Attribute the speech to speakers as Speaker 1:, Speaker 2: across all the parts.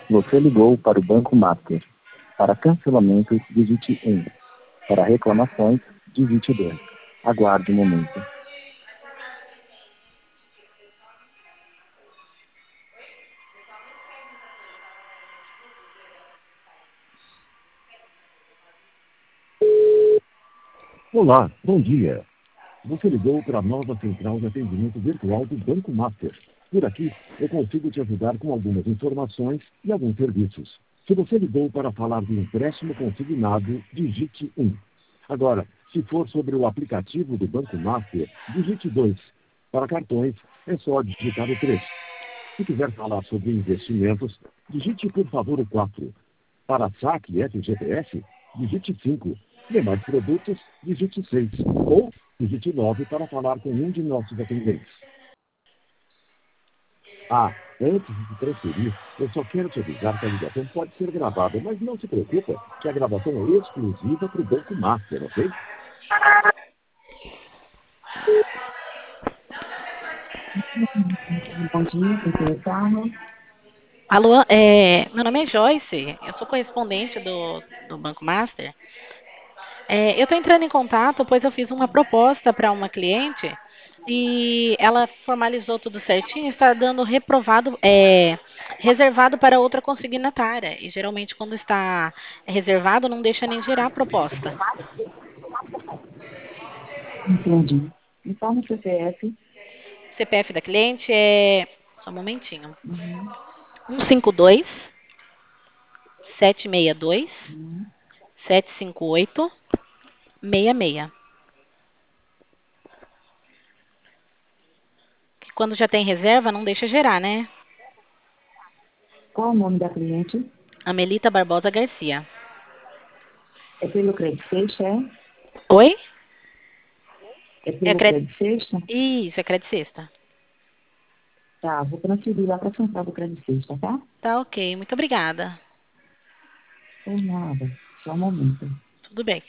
Speaker 1: Você ligou para o Banco Master. Para cancelamento, digite 1. Para reclamações, digite 2. Aguarde um momento.
Speaker 2: Olá, bom dia. Você ligou para a nova central de atendimento virtual do Banco Master. Por aqui, eu consigo te ajudar com algumas informações e alguns serviços. Se você ligou para falar de empréstimo consignado, digite 1. Agora, se for sobre o aplicativo do Banco Master, digite 2. Para cartões, é só digitar o 3. Se quiser falar sobre investimentos, digite por favor o 4. Para saque e FGTS, digite 5. Demais produtos, digite 6. Ou digite 9 para falar com um de nossos atendentes. Ah, antes de se transferir, eu só quero te avisar que a ligação pode ser gravada, mas não se preocupa que a gravação é exclusiva para o Banco Master, ok?
Speaker 3: Bom dia, Cristina Carlos.
Speaker 4: Alô, meu nome é Joyce, eu sou correspondente do Banco Master. Eu estou entrando em contato, pois eu fiz uma proposta para uma cliente e ela formalizou tudo certinho, está dando reprovado, reservado para outra consignatária. E geralmente quando está reservado não deixa nem gerar a proposta.
Speaker 3: Entendi. Informe o CPF.
Speaker 4: CPF da cliente é, só um momentinho, 152 762 758 66. Que quando já tem reserva, não deixa gerar, né?
Speaker 3: Qual o nome da cliente?
Speaker 4: Amelita Barbosa Garcia.
Speaker 3: É pelo Credit Sexta, é?
Speaker 4: Oi?
Speaker 3: É pelo Credit Sexta?
Speaker 4: Isso, é Credit Sexta.
Speaker 3: Tá, vou transferir lá para a central do Credit Sexta, tá?
Speaker 4: Tá ok, muito obrigada.
Speaker 3: Por nada, só um momento.
Speaker 4: Tudo bem.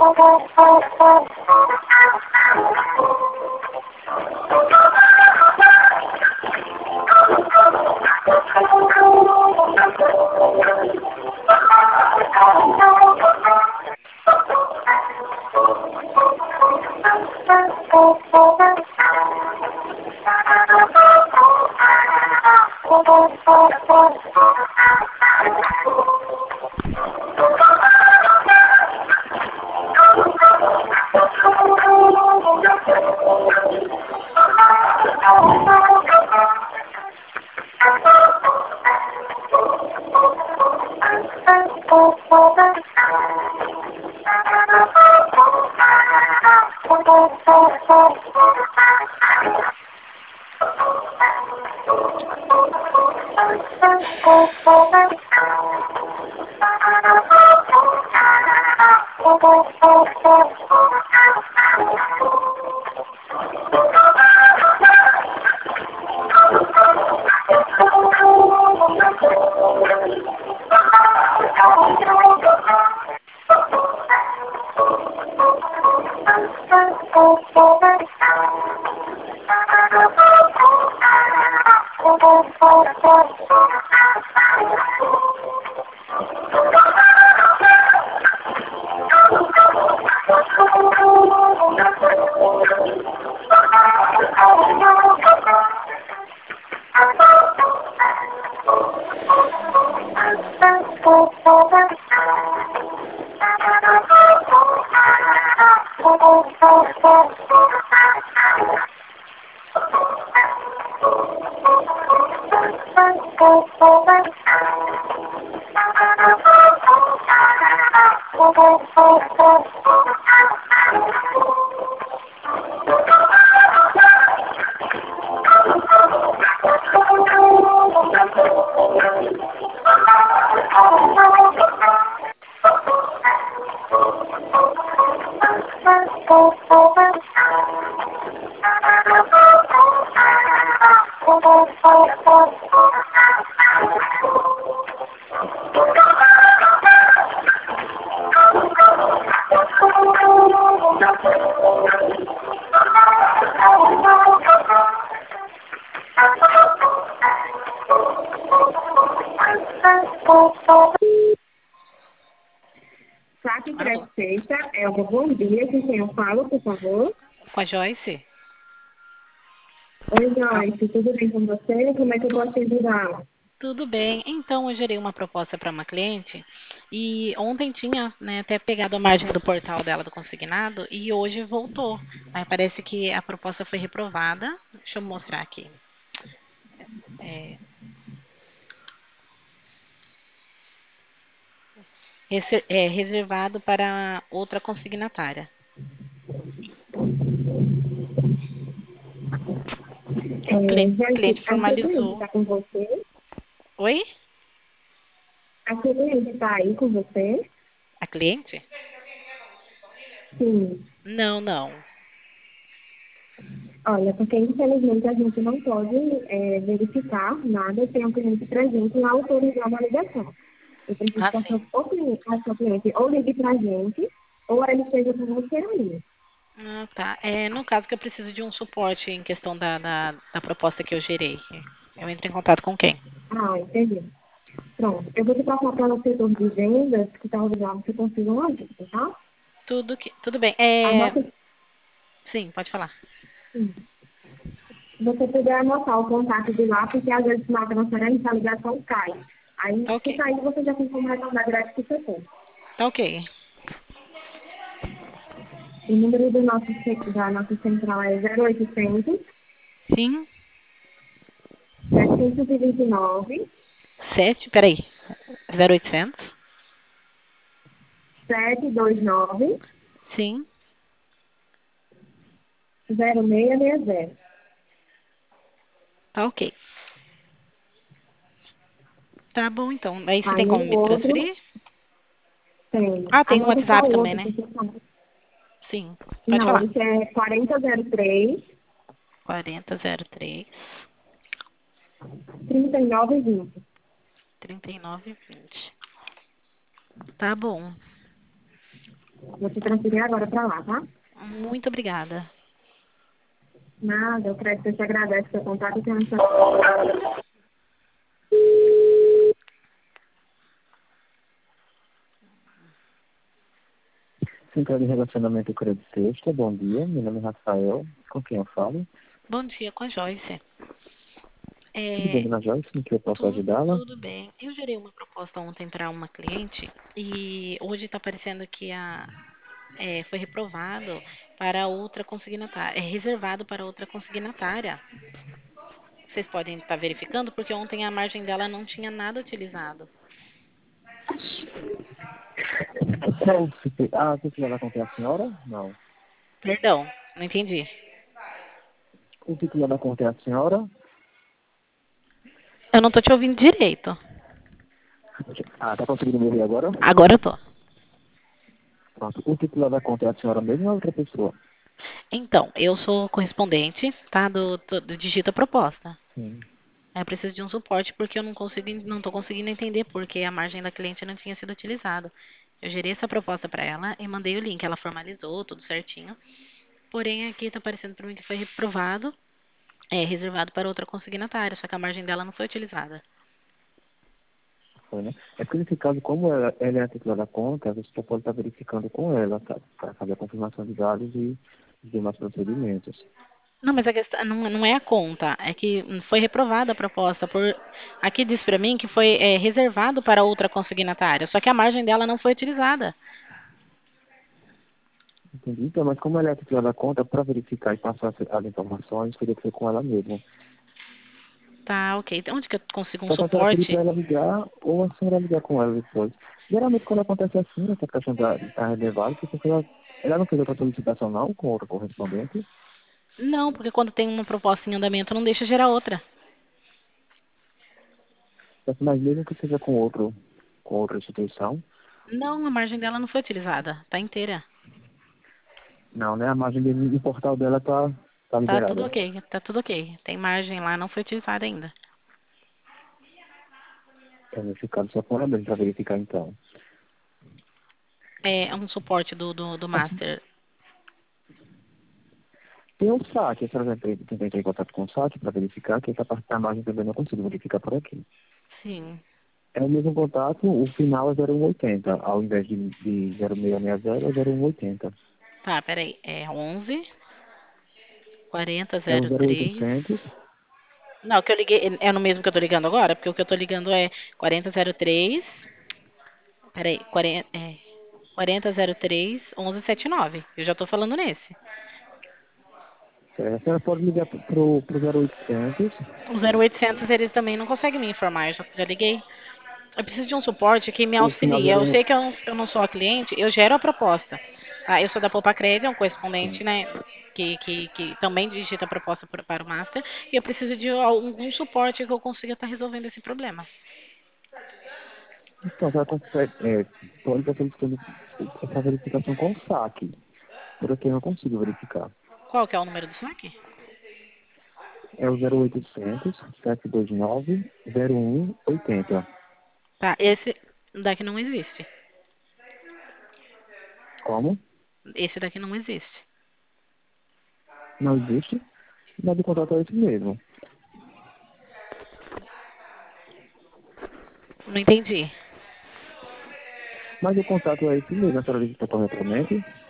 Speaker 3: Saque Sexta, Elba, bom dia. Com quem eu falo, por favor?
Speaker 4: Com a Joyce?
Speaker 3: Oi, Joyce. Tudo bem com você? Como é que eu posso te ajudar?
Speaker 4: Tudo bem. Então, eu gerei uma proposta para uma cliente e ontem tinha, né, até pegado a margem do portal dela do consignado e hoje voltou. Aí parece que a proposta foi reprovada. Deixa eu mostrar aqui. É reservado para outra consignatária. O cliente
Speaker 3: A sua cliente
Speaker 4: formalizou.
Speaker 3: está com você?
Speaker 4: Oi?
Speaker 3: A sua cliente está aí com você?
Speaker 4: A cliente?
Speaker 3: Sim.
Speaker 4: Não, não.
Speaker 3: Olha, porque infelizmente a gente não pode verificar nada sem o cliente presente e autorizar uma ligação. Eu preciso que
Speaker 4: Ah, sim.
Speaker 3: a sua cliente ou ligue para a gente, ou ela esteja com você aí.
Speaker 4: Ah, tá. No caso que eu preciso de um suporte em questão da proposta que eu gerei. Eu entro em contato com quem?
Speaker 3: Ah, entendi. Pronto. Eu vou te passar para o setor de vendas, que talvez lá você consiga uma ajuda, tá?
Speaker 4: Tudo bem.
Speaker 3: Anota,
Speaker 4: Sim, pode falar.
Speaker 3: sim. Se você puder anotar o contato de lá, porque às vezes na transferência a ligação cai. Aí,
Speaker 4: Tá
Speaker 3: se
Speaker 4: ok.
Speaker 3: cair, você já tem como retornar direto para o setor.
Speaker 4: Tá ok.
Speaker 3: O número da nossa central é 0800
Speaker 4: Sim.
Speaker 3: 729
Speaker 4: Peraí. 0800?
Speaker 3: 729
Speaker 4: Sim.
Speaker 3: 0660.
Speaker 4: Tá ok. Tá bom, então. Aí você tem
Speaker 3: Aí
Speaker 4: como
Speaker 3: o
Speaker 4: me
Speaker 3: outro
Speaker 4: transferir?
Speaker 3: tem.
Speaker 4: Ah, tem um
Speaker 3: Anota só
Speaker 4: WhatsApp
Speaker 3: o
Speaker 4: também,
Speaker 3: outro.
Speaker 4: né? Sim. Pode
Speaker 3: Não,
Speaker 4: falar.
Speaker 3: esse é 4003
Speaker 4: 4003
Speaker 3: 3920.
Speaker 4: 3920. Tá bom.
Speaker 3: Vou te transferir agora para lá, tá?
Speaker 4: Muito obrigada.
Speaker 3: Nada, o crédito te agradece seu contato e tem um
Speaker 1: Central de Relacionamento Crédito Sexta, bom dia. Meu nome é Rafael. Com quem eu falo?
Speaker 4: Bom dia, com a Joyce.
Speaker 1: Tudo bem,
Speaker 4: É,
Speaker 1: dona Joyce? Em que eu posso ajudá-la?
Speaker 4: tudo bem. Eu gerei uma proposta ontem para uma cliente e hoje está aparecendo que foi reprovado para outra consignatária, é reservado para outra consignatária. Vocês podem estar verificando porque ontem a margem dela não tinha nada utilizado.
Speaker 1: Ah, o titular da conta é a senhora? Não.
Speaker 4: Perdão, não entendi.
Speaker 1: O titular da conta é a senhora?
Speaker 4: Eu não tô te ouvindo direito.
Speaker 1: Ah, tá conseguindo me ouvir agora?
Speaker 4: Agora eu tô.
Speaker 1: Pronto. O titular da conta é a senhora mesmo ou é outra pessoa?
Speaker 4: Então, eu sou correspondente, tá? Do Digita Proposta.
Speaker 1: Sim.
Speaker 4: Eu preciso de um suporte porque eu não tô conseguindo entender porque a margem da cliente não tinha sido utilizada. Eu gerei essa proposta para ela e mandei o link. Ela formalizou tudo certinho. Porém, aqui está aparecendo para mim que foi reprovado, reservado para outra consignatária, só que a margem dela não foi utilizada.
Speaker 1: Foi, né? É porque nesse caso, como ela é a titular da conta, você só pode estar verificando com ela, tá? Para fazer a confirmação de dados e os demais procedimentos.
Speaker 4: Não, mas a questão não é a conta, é que foi reprovada a proposta. Aqui diz para mim que foi reservado para outra consignatária, só que a margem dela não foi utilizada.
Speaker 1: Entendi. Então, mas como ela é a titular da conta, para verificar e passar as informações, teria que ser com ela mesma.
Speaker 4: Tá, ok. Então, onde que eu consigo um
Speaker 1: Só para a senhora pedir
Speaker 4: suporte?
Speaker 1: para ela ligar ou a senhora ligar com ela depois. Geralmente, quando acontece assim, essa questão está relevada, porque ela não fez outra solicitação não com outro correspondente.
Speaker 4: Não, porque quando tem uma proposta em andamento, não deixa gerar outra.
Speaker 1: Mas mesmo que seja com outra instituição,
Speaker 4: Não, a margem dela não foi utilizada, tá inteira.
Speaker 1: não, né? A margem de portal dela tá
Speaker 4: Tá tudo
Speaker 1: liberada.
Speaker 4: ok, tá tudo ok. Tem margem lá, não foi utilizada ainda.
Speaker 1: É nesse caso, só com ela mesmo para verificar então.
Speaker 4: É um suporte do Master.
Speaker 1: Tem o saque, a senhora já tenta entrar em contato com o saque para verificar, que essa parte da margem também não consigo verificar por aqui.
Speaker 4: Sim.
Speaker 1: É o mesmo contato, o final é 0180, ao invés de 0660 é 0180.
Speaker 4: Tá, peraí. É 11 40
Speaker 1: É o
Speaker 4: 03.
Speaker 1: 0800,
Speaker 4: Não, o que eu liguei é no mesmo que eu tô ligando agora, porque o que eu tô ligando é 4003. Peraí, 4003 1179. Eu já tô falando nesse.
Speaker 1: a senhora pode ligar pro 0800,
Speaker 4: O 0800 eles também não conseguem me informar, eu já liguei. Eu preciso de um suporte que me
Speaker 1: o final
Speaker 4: auxilie. Eu
Speaker 1: 01,
Speaker 4: sei que eu não sou a cliente, eu gero a proposta. Tá? Eu sou da Poupa Crédito, é um correspondente,
Speaker 1: sim.
Speaker 4: né? Que também digita a proposta para o Master. E eu preciso de algum suporte que eu consiga estar resolvendo esse problema.
Speaker 1: Então, ela consegue, pode estar solicitando essa verificação com o saque. Por aqui eu não consigo verificar.
Speaker 4: Qual que é o número do saque?
Speaker 1: É o 0800 729 0180.
Speaker 4: Tá, esse daqui não existe.
Speaker 1: Como?
Speaker 4: Esse daqui não existe.
Speaker 1: Não existe? Mas o contato é esse mesmo.
Speaker 4: Não entendi.
Speaker 1: Mas o contato é esse mesmo, a senhora digita corretamente.